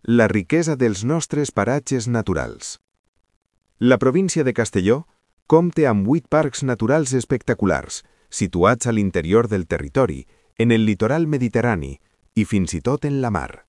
La riquesa dels nostres paratges naturals. La província de Castelló compta amb 8 parcs naturals espectaculars, situats a l'interior del territori, en el litoral mediterrani i fins i tot en la mar.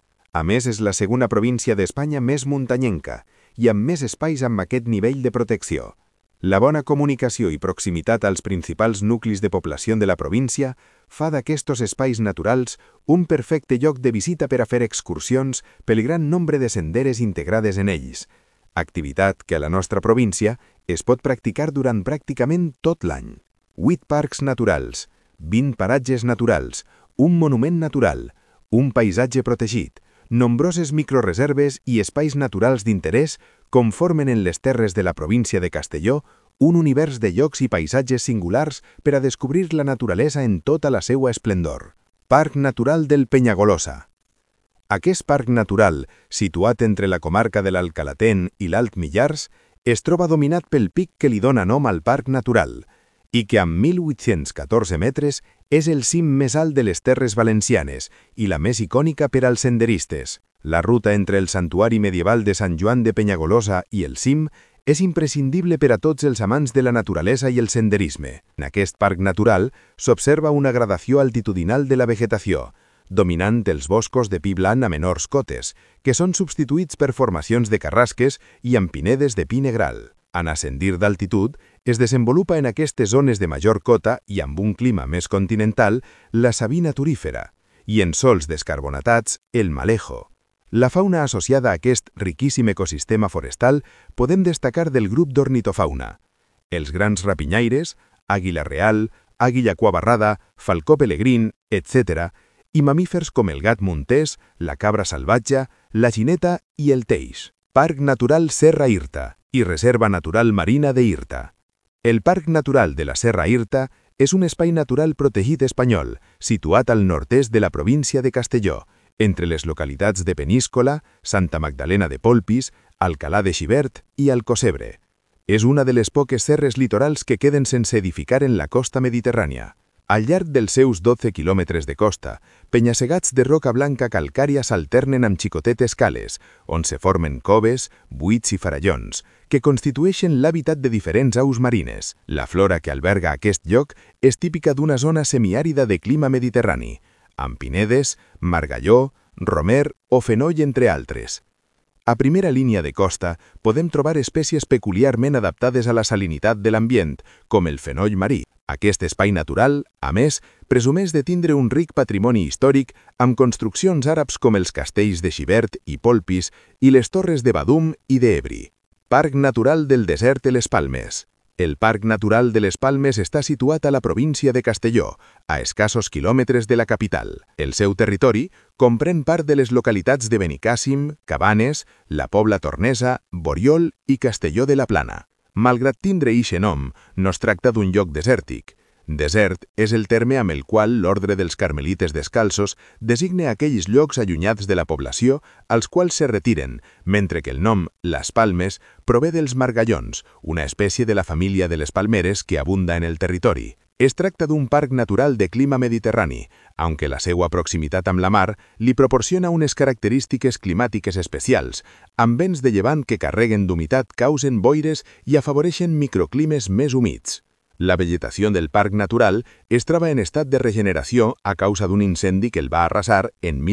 A més, és la segona província d'Espanya més muntanyenca i amb més espais amb aquest nivell de protecció. La bona comunicació i proximitat als principals nuclis de població de la província fa d'aquestos espais naturals un perfecte lloc de visita per a fer excursions pel gran nombre de senderes integrades en ells, activitat que a la nostra província es pot practicar durant pràcticament tot l'any. 8 parcs naturals, 20 paratges naturals, un monument natural, un paisatge protegit, nombroses microreserves i espais naturals d'interès conformen en les terres de la província de Castelló un univers de llocs i paisatges singulars per a descobrir la naturalesa en tota la seua esplendor. Parc Natural del Penyagolosa. Aquest parc natural, situat entre la comarca de l'Alcalatén i l'Alt Millars, es troba dominat pel pic que li dóna nom al parc natural, i que amb 1.814 metres és el cim més alt de les terres valencianes i la més icònica per als senderistes. La ruta entre el santuari medieval de Sant Joan de Penyagolosa i el cim és imprescindible per a tots els amants de la naturalesa i el senderisme. En aquest parc natural s'observa una gradació altitudinal de la vegetació, dominant els boscos de pi blanc a menors cotes, que són substituïts per formacions de carrasques i amb pinedes de pi negral. En ascendir d'altitud, es desenvolupa en aquestes zones de major cota i amb un clima més continental la sabina turífera, i en sols descarbonatats, el malejo. La fauna associada a aquest riquíssim ecosistema forestal podem destacar del grup d'ornitofauna. Els grans rapinyaires, àguila real, àguila cuabarrada, falcó pelegrín, etc., i mamífers com el gat montés, la cabra salvatge, la gineta i el teix. Parc Natural Serra Irta i Reserva Natural Marina de Irta. El Parc Natural de la Serra Irta és un espai natural protegit espanyol, situat al nord-est de la província de Castelló, entre les localitats de Peníscola, Santa Magdalena de Polpís, Alcalà de Xivert i Alcocebre. És una de les poques serres litorals que queden sense edificar en la costa mediterrània. Al llarg dels seus 12 quilòmetres de costa, penya-segats de roca blanca calcària s'alternen amb xicotetes cales, on se formen coves, buits i farallons, que constitueixen l'hàbitat de diferents aus marines. La flora que alberga aquest lloc és típica d'una zona semiàrida de clima mediterrani, amb pinedes, margalló, romer o fenoll, entre altres. A primera línia de costa podem trobar espècies peculiarment adaptades a la salinitat de l'ambient, com el fenoll marí. Aquest espai natural, a més, presumeix de tindre un ric patrimoni històric amb construccions àrabs com els castells de Xivert i Polpís i les torres de Badum i d'Ebri. Parc Natural del Desert de les Palmes. El Parc Natural de les Palmes està situat a la província de Castelló, a escassos quilòmetres de la capital. El seu territori comprèn part de les localitats de Benicàssim, Cabanes, la Pobla Tornesa, Borriol i Castelló de la Plana. Malgrat tindre eixe nom, no es tracta d'un lloc desèrtic. Desert és el terme amb el qual l'ordre dels carmelites descalços designa aquells llocs allunyats de la població als quals se retiren, mentre que el nom Las Palmes prové dels margallons, una espècie de la família de les palmeres que abunda en el territori. Es tracta d'un parc natural de clima mediterrani, aunque la seva proximitat amb la mar li proporciona unes característiques climàtiques especials, amb vents de llevant que carreguen d'humitat causen boires i afavoreixen microclimes més humits. La vegetació del parc natural es troba en estat de regeneració a causa d'un incendi que el va arrasar en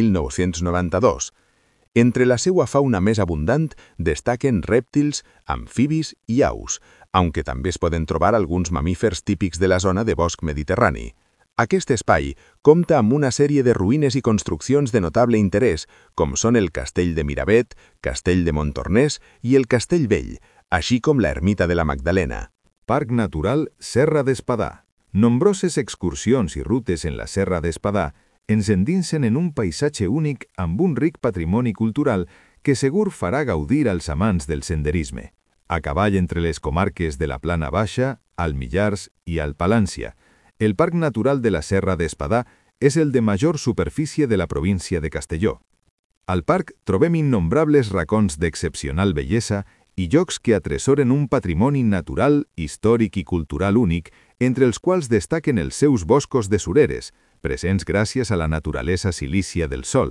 1992. Entre la seva fauna més abundant destaquen rèptils, amfibis i aus, aunque també es poden trobar alguns mamífers típics de la zona de bosc mediterrani. Aquest espai compta amb una sèrie de ruïnes i construccions de notable interès, com són el Castell de Miravet, Castell de Montornès i el Castell Vell, així com l'Ermita de la Magdalena. Parc Natural Serra d'Espadà. Nombroses excursions i rutes en la Serra d'Espadà ens endinsen en un paisatge únic amb un ric patrimoni cultural que segur farà gaudir als amants del senderisme. A cavall entre les comarques de la Plana Baixa, Alt Millars i Alt Palància, el Parc Natural de la Serra d'Espadà és el de major superfície de la província de Castelló. Al parc trobem innombrables racons d'excepcional bellesa i llocs que atresoren un patrimoni natural, històric i cultural únic, entre els quals destaquen els seus boscos de sureres, presents gràcies a la naturalesa silícia del sòl,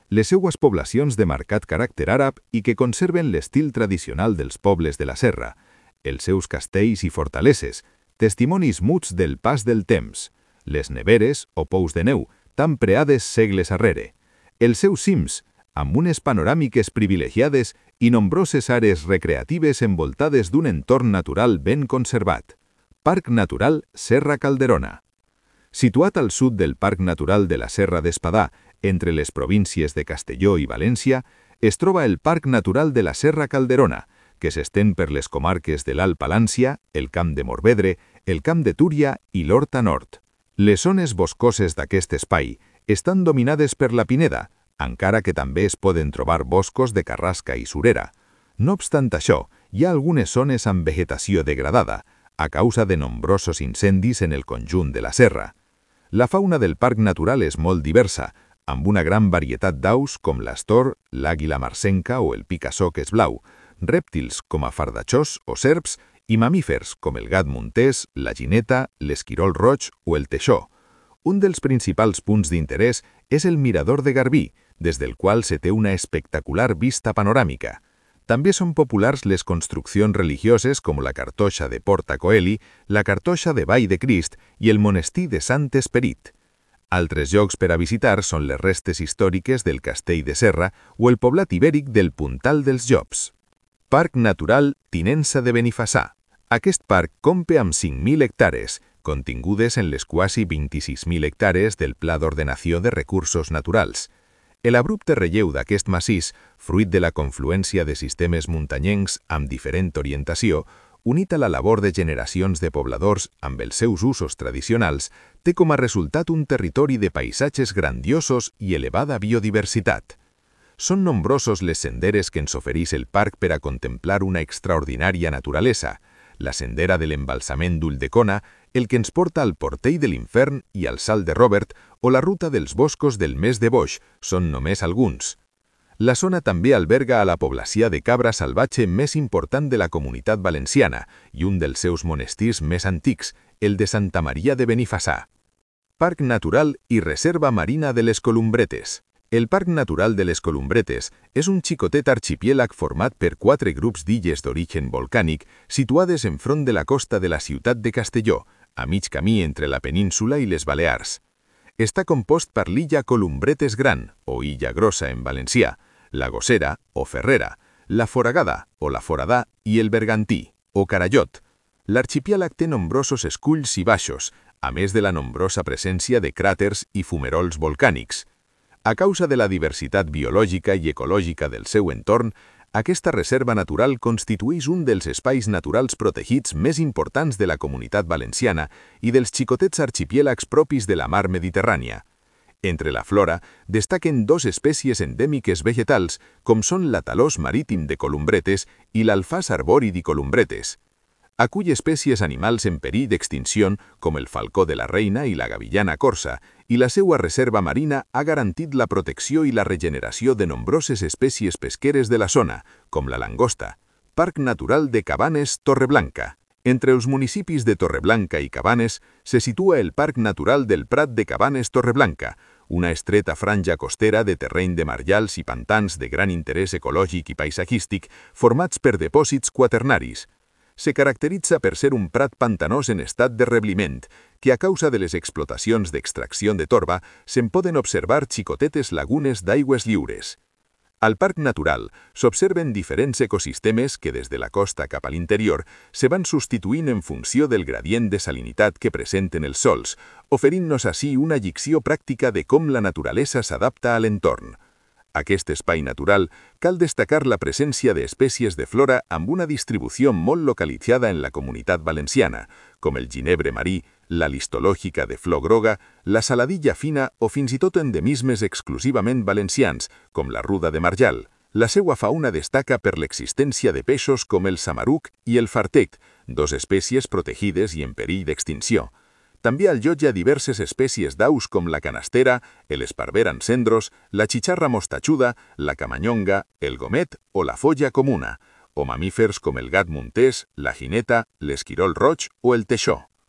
les seues poblacions de marcat caràcter àrab i que conserven l'estil tradicional dels pobles de la serra, els seus castells i fortaleses, testimonis muts del pas del temps, les neveres o pous de neu, tan preades segles arrere, els seus cims, amb unes panoràmiques privilegiades i nombroses àrees recreatives envoltades d'un entorn natural ben conservat. Parc Natural Serra Calderona. Situat al sud del Parc Natural de la Serra d'Espadà, entre les províncies de Castelló i València, es troba el Parc Natural de la Serra Calderona, que s'estén per les comarques de l'Alt Palància, el Camp de Morvedre, el Camp de Túria i l'Horta Nord. Les zones boscoses d'aquest espai estan dominades per la pineda, encara que també es poden trobar boscos de carrasca i surera. No obstant això, hi ha algunes zones amb vegetació degradada, a causa de nombrosos incendis en el conjunt de la serra. La fauna del parc natural és molt diversa, amb una gran varietat d'aus com l'astor, l'àguila marcenca o el pica-soques blau, rèptils com a fardatxós o serps i mamífers com el gat montés, la gineta, l'esquirol roig o el teixó. Un dels principals punts d'interès és el Mirador de Garbí, des del qual se té una espectacular vista panoràmica. També són populars les construccions religioses com la cartoixa de Porta Coeli, la cartoixa de Vall de Crist i el monestir de Sant Esperit. Altres llocs per a visitar són les restes històriques del Castell de Serra o el poblat ibèric del Puntal dels Llops. Parc Natural Tinença de Benifassà. Aquest parc compta amb 5.000 hectàrees, contingudes en les quasi 26.000 hectàrees del Pla d'Ordenació de Recursos Naturals. El abrupte relleu d'aquest massís, fruit de la confluència de sistemes muntanyencs amb diferent orientació, unit a la labor de generacions de pobladors amb els seus usos tradicionals, té com a resultat un territori de paisatges grandiosos i elevada biodiversitat. Són nombrosos les senderes que ens ofereix el parc per a contemplar una extraordinària naturalesa, la sendera de l'embalsament d'Ulldecona, el que ens porta al Portell de l'Infern i al Salt de Robert o la ruta dels boscos del Mes de Boix són només alguns. La zona també alberga a la població de cabra salvatge més important de la Comunitat Valenciana i un dels seus monestirs més antics, el de Santa Maria de Benifassà. Parc Natural i Reserva Marina de les Columbretes. El Parc Natural de les Columbretes és un xicotet arxipièlag format per 4 grups d'illes d'origen volcànic situades enfront de la costa de la ciutat de Castelló, a mig camí entre la península i les Balears. Està compost per l'illa Columbretes Gran, o Illa Grossa en valencià, la Gossera, o Ferrera, la Foragada, o la Foradà, i el Bergantí, o Carallot. L'arxipièlag té nombrosos esculls i baixos, a més de la nombrosa presència de cràters i fumerols volcànics. A causa de la diversitat biològica i ecològica del seu entorn, aquesta reserva natural constitueix un dels espais naturals protegits més importants de la Comunitat Valenciana i dels xicotets arxipièlags propis de la mar Mediterrània. Entre la flora destaquen 2 espècies endèmiques vegetals, com són l'atalòs marítim de columbretes i l'alfàs arbori de columbretes. Acull espècies animals en perill d'extinció, com el falcó de la reina i la gavillana corsa, i la seva reserva marina ha garantit la protecció i la regeneració de nombroses espècies pesqueres de la zona, com la langosta. Parc Natural de Cabanes Torreblanca. Entre els municipis de Torreblanca i Cabanes se situa el Parc Natural del Prat de Cabanes Torreblanca, una estreta franja costera de terreny de marjals i pantans de gran interès ecològic i paisatgístic formats per depòsits quaternaris. Se caracteritza per ser un prat pantanós en estat de rebliment, que a causa de les explotacions d'extracció de torba se'n poden observar xicotetes lagunes d'aigües lliures. Al parc natural s'observen diferents ecosistemes que des de la costa cap a l'interior se van substituint en funció del gradient de salinitat que presenten els sòls, oferint-nos així una llicció pràctica de com la naturalesa s'adapta a l'entorn. Aquest espai natural cal destacar la presència d'espècies de flora amb una distribució molt localitzada en la Comunitat Valenciana, com el ginebre marí, la listològica de flor groga, la saladilla fina o fins i tot endemismes exclusivament valencians, com la ruda de marjal. La seva fauna destaca per l'existència de peixos com el samaruc i el fartec, 2 espècies protegides i en perill d'extinció. També allotja diverses espècies d'aus com la canastera, l'esparver encendros, la xicharra mostatxuda, la camanyonga, el gomet o la folla comuna, o mamífers com el gat montés, la gineta, l'esquirol roig o el teixó.